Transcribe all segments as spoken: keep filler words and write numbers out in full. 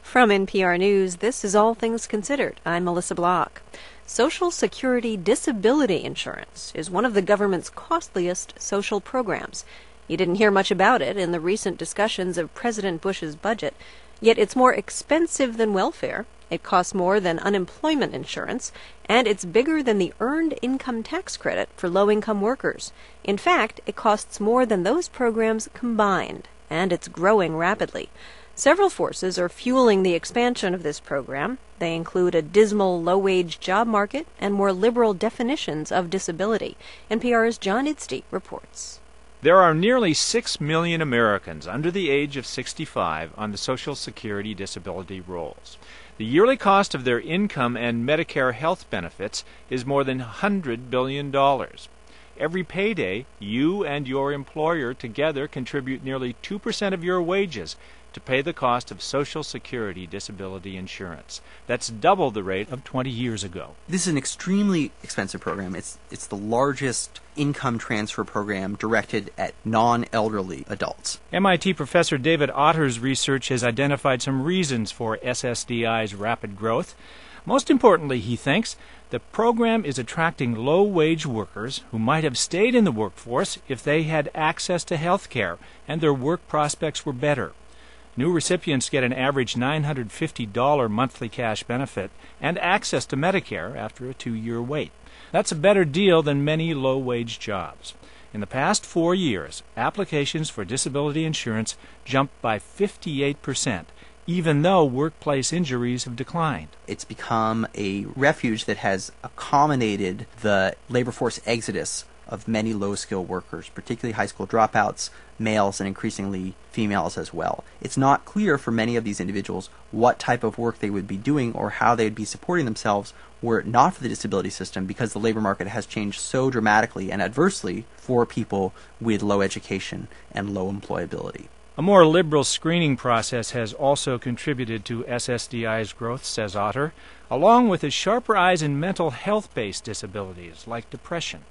From N P R News, this is All Things Considered. I'm Melissa Block. Social Security disability insurance is one of the government's costliest social programs. You didn't hear much about it in the recent discussions of President Bush's budget, yet it's more expensive than welfare. It costs more than unemployment insurance, and it's bigger than the Earned Income Tax Credit for low-income workers. In fact, it costs more than those programs combined, and it's growing rapidly. Several forces are fueling the expansion of this program. They include a dismal low-wage job market and more liberal definitions of disability. N P R's John Idste reports. There are nearly six million Americans under the age of sixty-five on the Social Security disability rolls. The yearly cost of their income and Medicare health benefits is more than one hundred billion dollars. Every payday, you and your employer together contribute nearly two percent of your wages to pay the cost of Social Security disability insurance. That's double the rate of twenty years ago. This is an extremely expensive program. It's it's the largest income transfer program directed at non-elderly adults. M I T professor David Otter's research has identified some reasons for S S D I's rapid growth. Most importantly, he thinks, the program is attracting low-wage workers who might have stayed in the workforce if they had access to health care and their work prospects were better. New recipients get an average nine hundred fifty dollars monthly cash benefit and access to Medicare after a two-year wait. That's a better deal than many low-wage jobs. In the past four years, applications for disability insurance jumped by fifty-eight percent, even though workplace injuries have declined. It's become a refuge that has accommodated the labor force exodus of many low-skill workers, particularly high school dropouts, males, and increasingly females as well. It's not clear for many of these individuals what type of work they would be doing or how they would be supporting themselves were it not for the disability system, because the labor market has changed so dramatically and adversely for people with low education and low employability. A more liberal screening process has also contributed to S S D I's growth, says Otter, along with its sharper eyes in mental health-based disabilities like depression.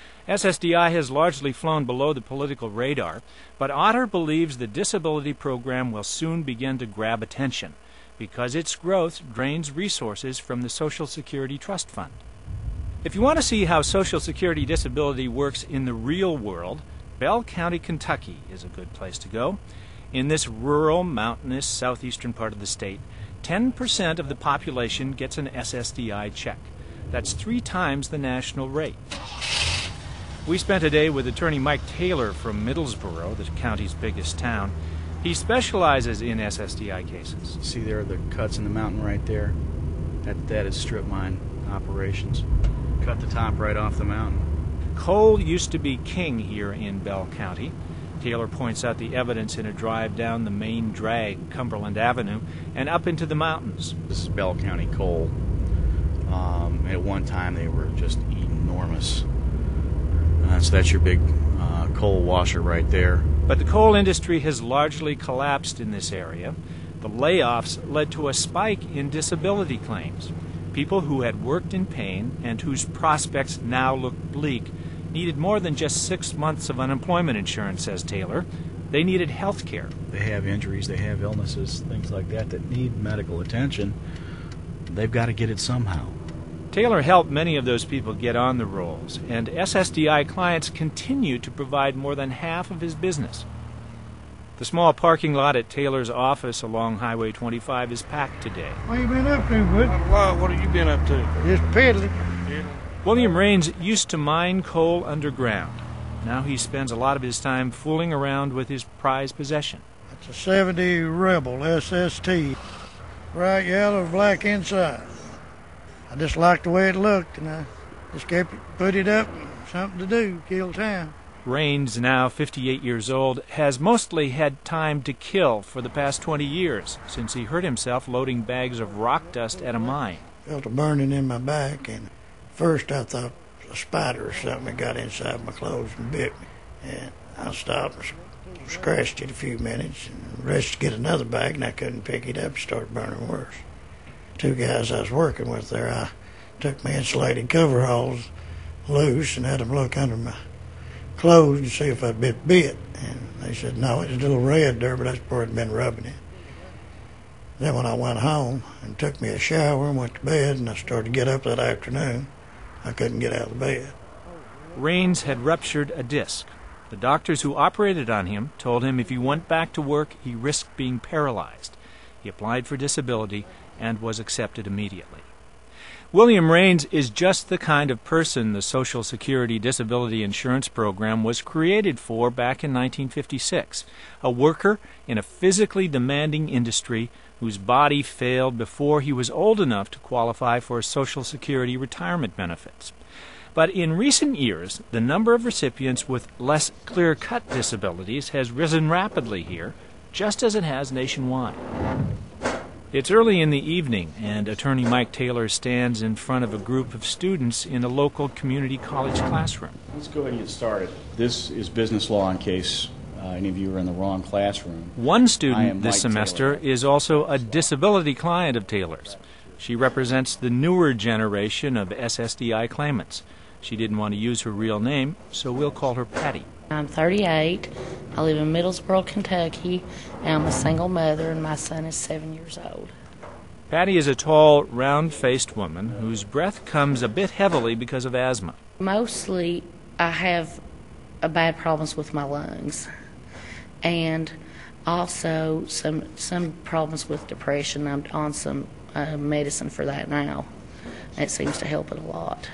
S S D I has largely flown below the political radar, but Otter believes the disability program will soon begin to grab attention because its growth drains resources from the Social Security Trust Fund. If you want to see how Social Security disability works in the real world, Bell County, Kentucky is a good place to go. In this rural, mountainous, southeastern part of the state, ten percent of the population gets an S S D I check. That's three times the national rate. We spent a day with attorney Mike Taylor from Middlesboro, the county's biggest town. He specializes in S S D I cases. See there are the cuts in the mountain right there? That, that is strip mine operations. Cut the top right off the mountain. Coal used to be king here in Bell County. Taylor points out the evidence in a drive down the main drag, Cumberland Avenue, and up into the mountains. This is Bell County coal. Um, at one time they were just enormous. Uh, so that's your big uh, coal washer right there. But the coal industry has largely collapsed in this area. The layoffs led to a spike in disability claims. People who had worked in pain and whose prospects now look bleak needed more than just six months of unemployment insurance, says Taylor. They needed health care. They have injuries, they have illnesses, things like that that need medical attention. They've got to get it somehow. Taylor helped many of those people get on the rolls, and S S D I clients continue to provide more than half of his business. The small parking lot at Taylor's office along Highway twenty-five is packed today. What you been up to, bud? Well, what have you been up to? Just peddling. William Raines used to mine coal underground. Now he spends a lot of his time fooling around with his prized possession. It's a seventy Rebel S S T. Bright yellow, black inside. I just liked the way it looked, and I just kept it, put it up, something to do, kill time. Raines, now fifty-eight years old, has mostly had time to kill for the past twenty years, since he hurt himself loading bags of rock dust at a mine. Felt a burning in my back, and first I thought a spider or something had got inside my clothes and bit me. And I stopped and scratched it a few minutes, and rushed to get another bag, and I couldn't pick it up. It started burning worse. Two guys I was working with there, I took my insulated coveralls loose and had them look under my clothes to see if I'd been bit. And they said, no, it's a little red there, but that's where I'd been rubbing it. Then when I went home and took me a shower and went to bed, and I started to get up that afternoon, I couldn't get out of bed. Raines had ruptured a disc. The doctors who operated on him told him if he went back to work, he risked being paralyzed. He applied for disability and was accepted immediately. William Raines is just the kind of person the Social Security Disability Insurance Program was created for back in nineteen fifty-six, a worker in a physically demanding industry whose body failed before he was old enough to qualify for Social Security retirement benefits. But in recent years, the number of recipients with less clear-cut disabilities has risen rapidly here, just as it has nationwide. It's early in the evening, and attorney Mike Taylor stands in front of a group of students in a local community college classroom. Let's go ahead and get started. This is business law in case uh, any of you are in the wrong classroom. One student this Mike semester Taylor. is also a disability client of Taylor's. She represents the newer generation of S S D I claimants. She didn't want to use her real name, so we'll call her Patty. I'm thirty-eight. I live in Middlesboro, Kentucky, and I'm a single mother, and my son is seven years old. Patty is a tall, round-faced woman whose breath comes a bit heavily because of asthma. Mostly, I have uh, bad problems with my lungs, and also some some problems with depression. I'm on some uh, medicine for that now. It seems to help it a lot.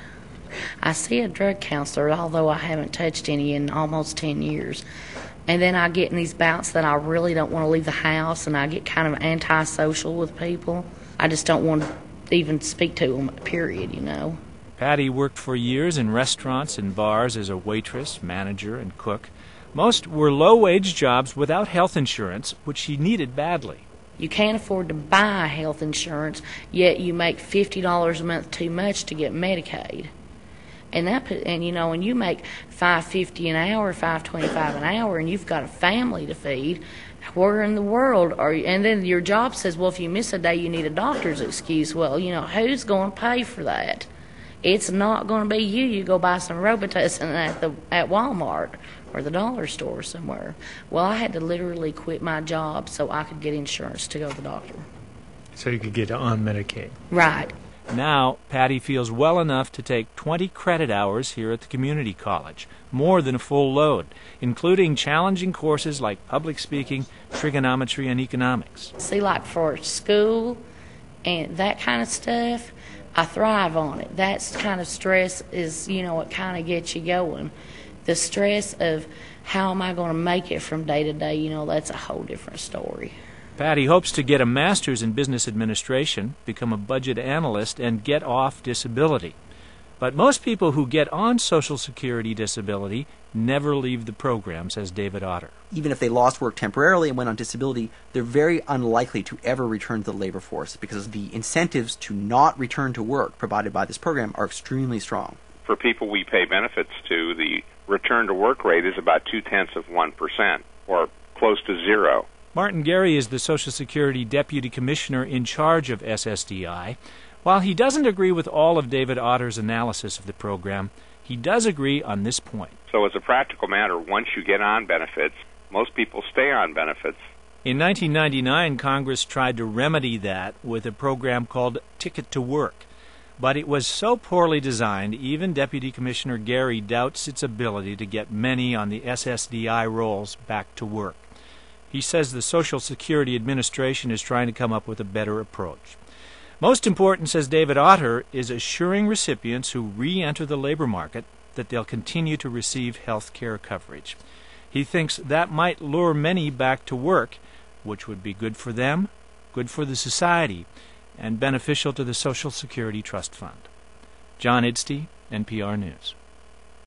I see a drug counselor, although I haven't touched any in almost ten years. And then I get in these bouts that I really don't want to leave the house, and I get kind of antisocial with people. I just don't want to even speak to them, period, you know. Patty worked for years in restaurants and bars as a waitress, manager, and cook. Most were low-wage jobs without health insurance, which she needed badly. You can't afford to buy health insurance, yet you make fifty dollars a month too much to get Medicaid. And that, and you know, when you make five fifty an hour, five twenty-five an hour, and you've got a family to feed, where in the world are you? And then your job says, well, if you miss a day, you need a doctor's excuse. Well, you know, who's going to pay for that? It's not going to be you. You go buy some Robitussin at the at Walmart or the dollar store somewhere. Well, I had to literally quit my job so I could get insurance to go to the doctor. So you could get on Medicaid. Right. Now, Patty feels well enough to take twenty credit hours here at the community college, more than a full load, including challenging courses like public speaking, trigonometry, and economics. See, like for school and that kind of stuff, I thrive on it. That kind of stress is, you know, what kind of gets you going. The stress of how am I going to make it from day to day, you know, that's a whole different story. Patty hopes to get a master's in business administration, become a budget analyst, and get off disability. But most people who get on Social Security disability never leave the program, says David Otter. Even if they lost work temporarily and went on disability, they're very unlikely to ever return to the labor force because the incentives to not return to work provided by this program are extremely strong. For people we pay benefits to, the return to work rate is about two-tenths of one percent, or close to zero. Martin Gary is the Social Security Deputy Commissioner in charge of S S D I. While he doesn't agree with all of David Otter's analysis of the program, he does agree on this point. So as a practical matter, once you get on benefits, most people stay on benefits. In nineteen ninety-nine, Congress tried to remedy that with a program called Ticket to Work. But it was so poorly designed, even Deputy Commissioner Gary doubts its ability to get many on the S S D I rolls back to work. He says the Social Security Administration is trying to come up with a better approach. Most important, says David Otter, is assuring recipients who re-enter the labor market that they'll continue to receive health care coverage. He thinks that might lure many back to work, which would be good for them, good for the society, and beneficial to the Social Security Trust Fund. John Idstey, N P R News.